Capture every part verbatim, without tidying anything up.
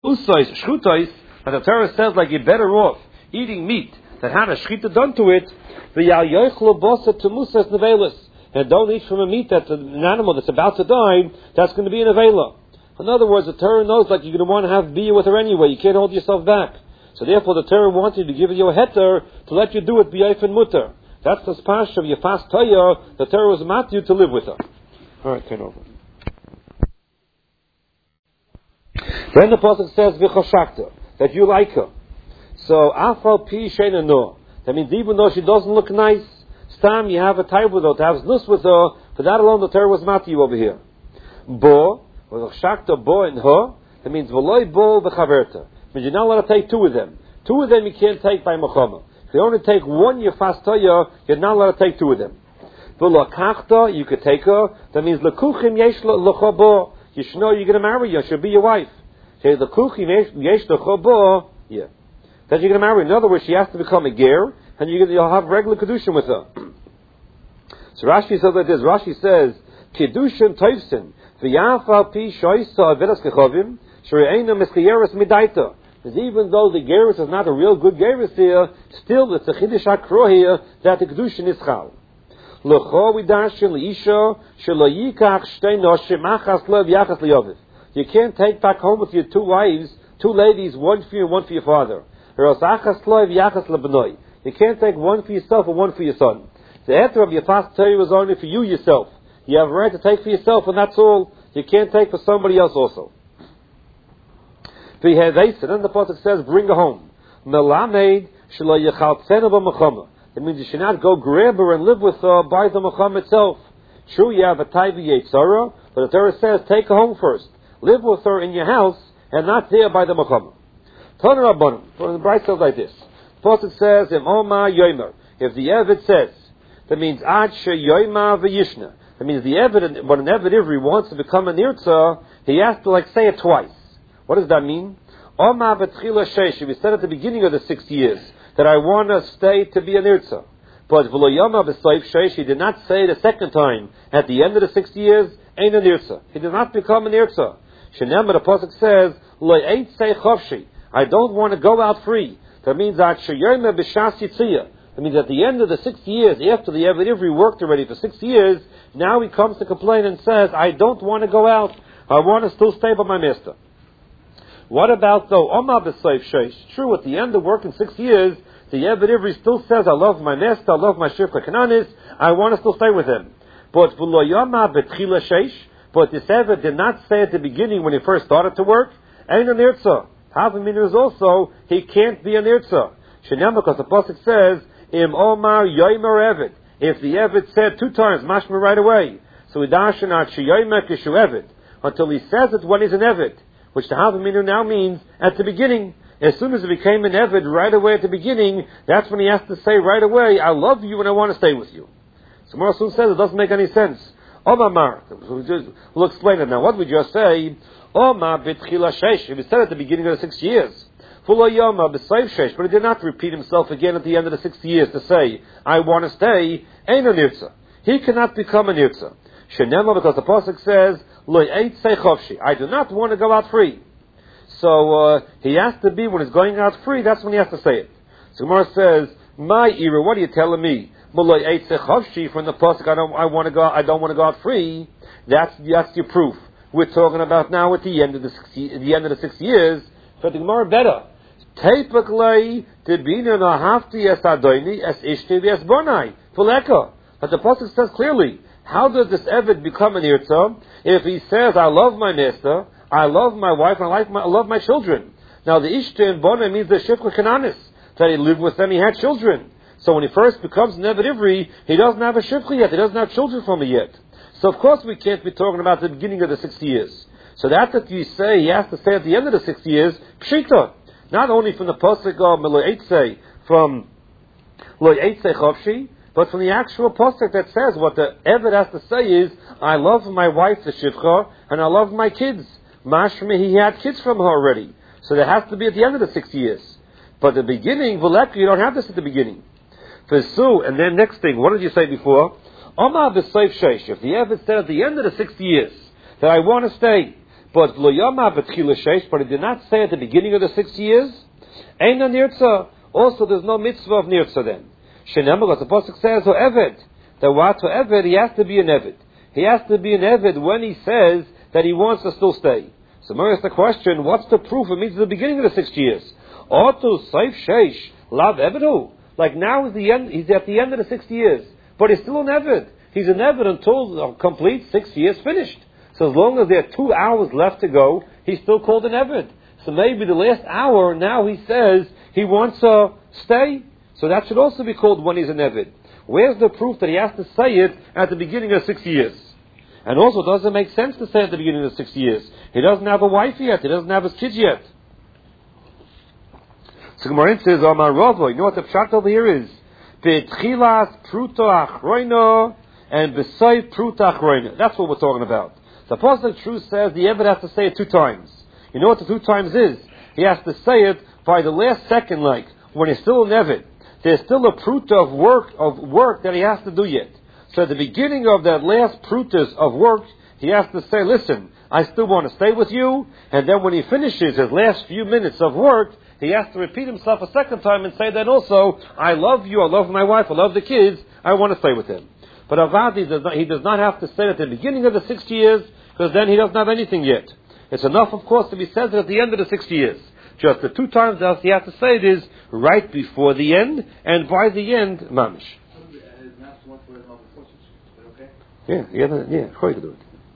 Usais, shchutais, and the Torah says like you're better off eating meat that had a shchita done to it, and don't eat from a meat that's an animal that's about to die, that's going to be an avela. In other words, the Torah knows like you're going to want to have biyah with her anyway, you can't hold yourself back. So therefore the Torah wants you to give you a heter to let you do it b'yayf and mutter. That's the spash of your fast tayah, the Torah was mat you to live with her. Alright, turn over. Then the pasuk says v'choshakta, that you like her. So afal pi sheina no. That means even though she doesn't look nice, stam you have a type with her, to have znus with her. For that alone, the Torah was mat you over here. Bo v'choshakta bo and her. That means v'loy bo v'chaverta. Means you're not allowed to take two of them. Two of them you can't take by mechama. If you only take one, your fast tayah, you're not allowed to take two of them. V'lakachta, you could take her. That means l'kuchim yesh l'chabo. You should know you're going to marry her. She'll be your wife. Okay, the kuchim yesh l'chabo. Yeah. That you're going to marry. In other words, she has to become a ger, and you're going to, you'll have regular kedushin with her. So Rashi says like this. Rashi says, kedushin toivsin v'yafal pi shoysa avedas kechovim shere'ena mischayeres midaita. Because even though the gerus is not a real good gerus here, still it's a chiddush hakro here that the kedushin is chal. L'cho vidashin l'isha shelo yikach shtei noshim achas lev yachas liyoviv. You can't take back home with your two wives, two ladies, one for you and one for your father. Or else achas lev yachas lebnoi. You can't take one for yourself and one for your son. The heter of your fast Torah was only for you yourself. You have a right to take for yourself, and that's all. You can't take for somebody else also. And then the pasuk says, bring her home. Melamed shelo yechaltzena b'mechama. It means you should not go grab her and live with her by the mechama itself. True, you have a taiva yetzara, but the Torah says, take her home first. Live with her in your house, and not there by the mechama. Tana Rabbanim, for the bright says like this. The pasuk says, Im Oma Yomer. If the Eved says, that means Ad she Yoima v'yishna. That means the Eved, when an Eved Ivri wants to become a nirtza, he has to like say it twice. What does that mean? Oma b'tchila sheish. We said at the beginning of the six years that I want to stay to be a nirtza. But v'lo yoma b'soif sheish, he did not say the second time at the end of the six years, ain't a nirtza. He did not become a nirtza. Shenem, the pasuk says, lo ain't say chavshi. I don't want to go out free. That means that sheyoma b'shas yitziyah. That means at the end of the six years, after the Eved Ivri worked already for six years, now he comes to complain and says, I don't want to go out. I want to still stay by my master. What about though Oma b'soif sheish? True, at the end of working six years, the Eved Ivri still says, I love my master, I love my shifra kananis, I want to still stay with him. But v'lo yoma b'tchila sheish, but this Eved did not say at the beginning when he first started to work, ain't a nirtza. Havamina is also, he can't be a nirtza. Shenem, because the pasuk says, Im Omar Yomer Eved. If the Eved said two times, mashma right away. So idashanat sheyomer kishu Eved. Until he says it when he's an Eved. Which the Havaminu now means at the beginning. As soon as he became an Eved right away at the beginning, that's when he has to say right away, I love you and I want to stay with you. So Mor soon says it doesn't make any sense. Omar, we'll explain it now. What would you say? Omar b'tchila sheish. If he said at the beginning of the six years. Full yoma b'soif sheish. But he did not repeat himself again at the end of the six years to say, I want to stay. Ain't a nirtza. He cannot become a nirtza. Shenema, because the pasuk says, Lo eit say chavshi. I do not want to go out free. So uh, he has to be, when he's going out free, that's when he has to say it. So Gemara says, my era, what are you telling me? Lo eit say chavshi, from the pasuk, I don't, I want to go, I don't want to go out free. That's that's your proof. We're talking about now at the end of the six, the end of the six years. But the Gemara better. Teipaklei tibina nahafti es adoini es ishti es bonai fuleka. But the pasuk says clearly, how does this Eved become an irtza if he says, I love my master, I love my wife, and I, like my, I love my children? Now the ishti and bonai means the shifra kananis, that he lived with them, he had children. So when he first becomes an Eved Ivri, he doesn't have a shifra yet, he doesn't have children from it yet. So of course we can't be talking about the beginning of the six years. So that that you say, he has to say at the end of the six years, pshita. Not only from the pasuk of Lo Eitzei, from Lo Eitzei Chavshi, but from the actual pasuk that says what the Eved has to say is, I love my wife, the Shivcha, and I love my kids. Mashma, he had kids from her already. So there has to be at the end of the six years. But the beginning, V'leka, you don't have this at the beginning. V'su, and then next thing, what did you say before? Oma b'soif sheish. If the Eved said at the end of the six years, that I want to stay, But lo yama v'tchila sheish, but he did not say at the beginning of the six years. Eina nirtza. Also, there's no mitzvah of nirtza then. Shenemar, as the pasuk says, o eved. That what to eved, he has to be an eved. He has to be an eved when he says that he wants to still stay. So, Mary asks the question: what's the proof? It means the beginning of the six years. Otu saif sheish lav evedu. Like now is the end. He's at the end of the six years, but he's still an eved. He's an eved until uh, complete six years finished. So as long as there are two hours left to go, he's still called an eved. So maybe the last hour, now he says he wants to stay. So that should also be called when he's an eved. Where's the proof that he has to say it at the beginning of six years? And also, does it make sense to say at the beginning of six years? He doesn't have a wife yet. He doesn't have his kids yet. So Gemara says, Amar Ravo, you know what the pshat over here is? Be'tchilas pruta achroino and b'sayf pruta achroino. That's what we're talking about. The Apostle of Truth says the Eved has to say it two times. You know what the two times is? He has to say it by the last second, like, when he's still an Eved. There's still a pruta of work, of work that he has to do yet. So at the beginning of that last prutas of work, he has to say, listen, I still want to stay with you. And then when he finishes his last few minutes of work, he has to repeat himself a second time and say that also, I love you, I love my wife, I love the kids, I want to stay with him. But Avadi, does not, he does not have to say it at the beginning of the sixty years, because then he doesn't have anything yet. It's enough, of course, to be said at the end of the sixty years. Just the two times that he has to say it is right before the end, and by the end, mamish. Yeah, yeah, yeah, to do it.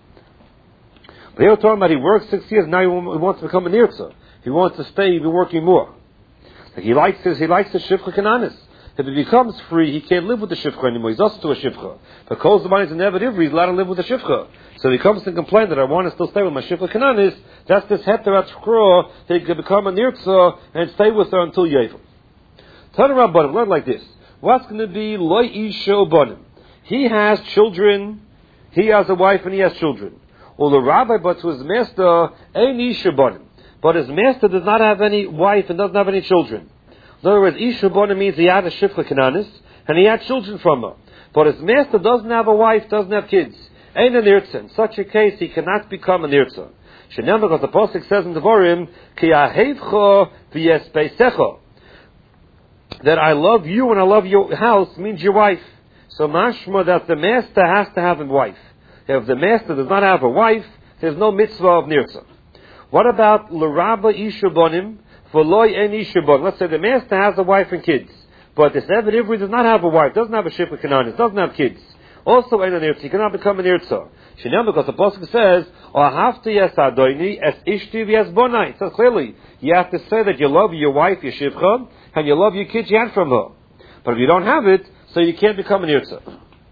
But here we're talking about he works six years, now he wants to become a nirtza. He wants to stay even working more. Like he likes his, he likes the shivcha kananis. If he becomes free, he can't live with the shivcha anymore. He's also to a shivcha. Because the money is an eved ivri, he's allowed to live with the shivcha. So he comes to complain that I want to still stay with my shivcha kananis. That's this heter at shkro, that he can become a nirtza and stay with her until yevel. Turn around, bottom, learn like this. What's going to be loy isho bonim? He has children, he has a wife, and he has children. Or the rabbi, but to his master, ein isha bonim. But his master does not have any wife and doesn't have any children. In other words, isha bonim means he had a shifcha kananis, and he had children from her. But his master doesn't have a wife, doesn't have kids. Ein a nirtza. In such a case, he cannot become a nirtza. Shenem, because the Pasuk says in the Devarim, ki ahevcha v'yespeisecha. That I love you and I love your house means your wife. So mashma that the master has to have a wife. If the master does not have a wife, there's no mitzvah of nirtza. What about l'rabba isha bonim v'loy en isha bonim? Let's say the master has a wife and kids, but this Eved Ivri does not have a wife, doesn't have a shippa kananis, doesn't have kids. Also en a nirtza, he cannot become a nirtza. Shinam, because the pasuk says, "O hafti yes adoini es ishti v'es bonai." It says clearly, you have to say that you love your wife, your shivcha, and you love your kids you had from her. But if you don't have it, so you can't become a nirtza.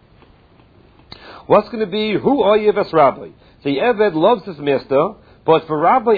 What's going to be who oyev es rabbi? The Eved loves his master. But for Rabbi,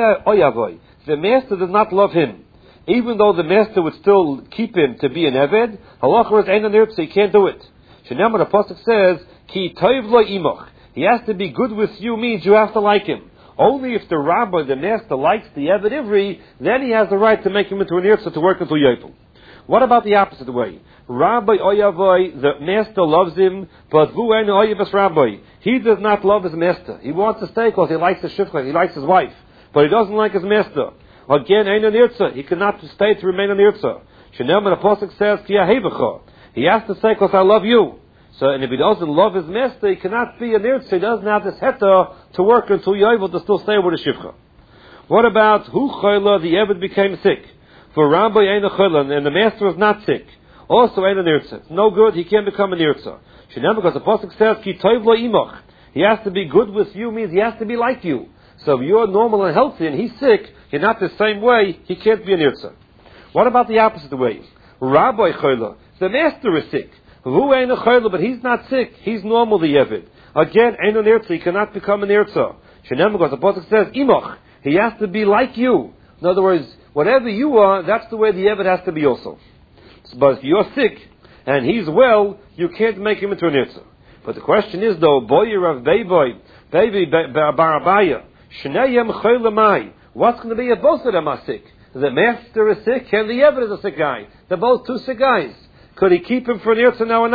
the master does not love him. Even though the master would still keep him to be an Eved, halacha is ein nirtza, so he can't do it. Shenamar, the pasuk says, ki toiv lo imoch. He has to be good with you means you have to like him. Only if the rabbi, the master, likes the Eved Ivri, then he has the right to make him into a nirtza to work until Yovel. What about the opposite way? Rabbi Oyavoy, the master loves him, but Vu en Oyavas Rabbi, he does not love his master. He wants to stay because he likes his shifcha, he likes his wife, but he doesn't like his master. Again, ein nirtza, he cannot stay to remain a nirtza. Shenem, the pasuk says, ki ahevecha. He has to say, because I love you. So, and if he doesn't love his master, he cannot be a nirtza. He doesn't have this heta to work until you're able to still stay with the shifcha. What about hu chayla? The Eved became sick. For Rabbi ein chayla, and the master was not sick. Also, ein nirtza. It's no good. He can't become a nirtza. Shenem, because the pasuk says, ki toiv lo imach. He has to be good with you means he has to be like you. So if you're normal and healthy and he's sick, you're not the same way. He can't be a nirtza. What about the opposite way? Rabbi chayla. The master is sick. Hu ein chayla, but he's not sick. He's normal. The Eved. Again, ein nirtza. He cannot become a nirtza. Shenem, because the pasuk says imach. He has to be like you. In other words, whatever you are, that's the way the Eved has to be also. But if you're sick and he's well, you can't make him into a nirtza. But the question is though, boy Rav Beiboy, baby Barabaya, Shneyem Chaylamai, what's going to be if both of them are sick? The master is sick and the Eved is a sick guy. They're both two sick guys. Could he keep him for a nirtza now or not?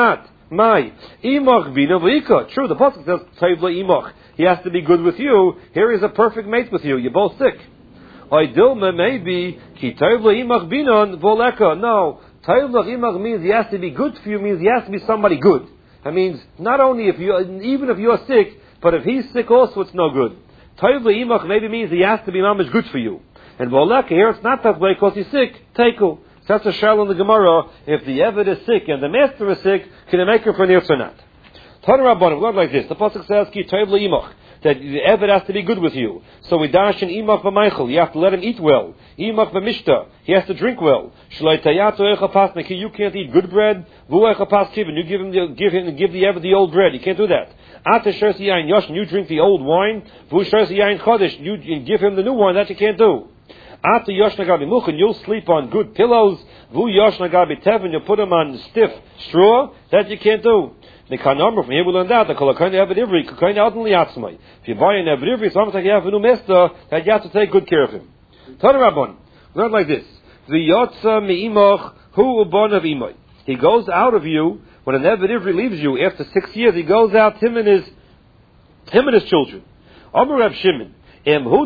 My imach bina v'ika. True, the pasuk says tayv imach. He has to be good with you. Here is a perfect mate with you. You're both sick. Oidilma maybe ki tayv imach binon voleka. No, tayv imach means he has to be good for you. Means he has to be somebody good. That means not only if you, even if you are sick, but if he's sick also, it's no good. Tayv imach maybe means he has to be mamish good for you. And voleka here it's not that way because he's sick. Teiku. So that's a shell in the Gemara. If the Eved is sick and the master is sick, can he make him for nirtz or not? Tana Rabbanim, learn like this. The pasuk says ki tayv imach, that the Eved has to be good with you. So we dash in imach b'meichel. You have to let him eat well. Imach b'mishta. He has to drink well. Shloi tayato echa pasniki. You can't eat good bread. Vu echa pas kivin. You give him the, give him give the Eved the old bread. You can't do that. Ata shersi yain yoshin. You drink the old wine. Vu shersi yain chodesh. You, you give him the new wine. That you can't do. After Yoshna Gabi Muchin, you'll sleep on good pillows. Vu Yoshna Gabi Tevin, you'll put them on stiff straw. That you can't do. The Kanomra, from here we learn that. The Kolakaini Eved Ivri, Kakaini Adon Liatzmai. If you buy an Eved Ivri, it's almost like you have a new master, that you have to take good care of him. Tana Rabbon, learn like this. The Yotza Me'imoch, Hu Ubon of Imai. He goes out of you, when an Eved Ivri leaves you, after six years, he goes out, him and his, him and his children. Amar Reb Shimon. If you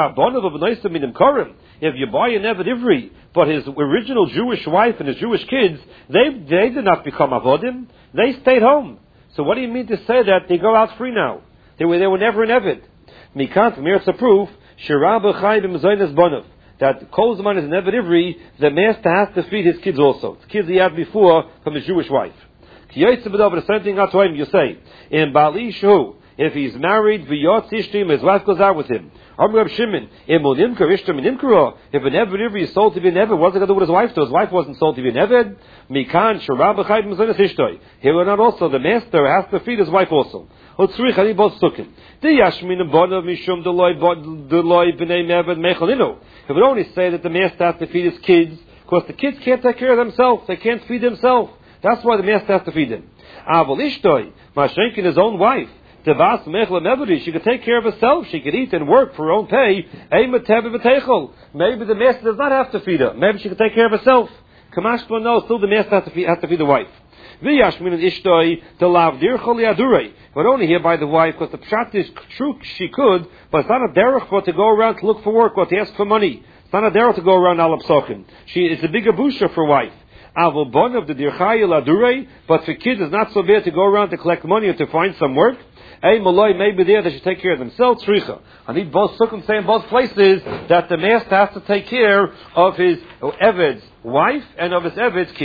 buy an Eved Ivri, but his original Jewish wife and his Jewish kids, they they did not become Avodim, they stayed home. So what do you mean to say that they go out free now? They were they were never an Eved. Mikant, from here it's a proof, that Kolzman is an Eved Ivri, the master has to feed his kids also. The kids he had before from his Jewish wife. The same thing you say, in Bali Shu, if he's married, v'yotz ishtim, his wife goes out with him. Amr Reb Shimon, if an Eved Ivri is sold to be an Eved, what's it going to do with his wife? So his wife wasn't sold to be an Eved. Mikan shara b'chayim m'zonos ishtoi. Here or not also, the master has to feed his wife also. Utzrich ani both sukim. The yashmin bonav mishum deloi deloi b'nei Eved mechalinu. If we only say that the master has to feed his kids, because the kids can't take care of themselves, they can't feed themselves. That's why the master has to feed them. Avol ishtoi, mashenkin his own wife. She could take care of herself. She could eat and work for her own pay. Maybe the master does not have to feed her. Maybe she could take care of herself. Kamashma knows still the master has to feed, has to feed the wife. But only here by the wife, because the pshat is true she could, but it's not a derech for to go around to look for work or to ask for money. It's not a derech to go around al psochim. She is a bigger busha for wife. Avol of the dirchai ladure, but for kids it's not so bad to go around to collect money or to find some work. Hey, Malay, maybe there they should take care of themselves. Tzricha. I need both sukkahs say in both places that the master has to take care of his Eved's wife and of his Eved's kids.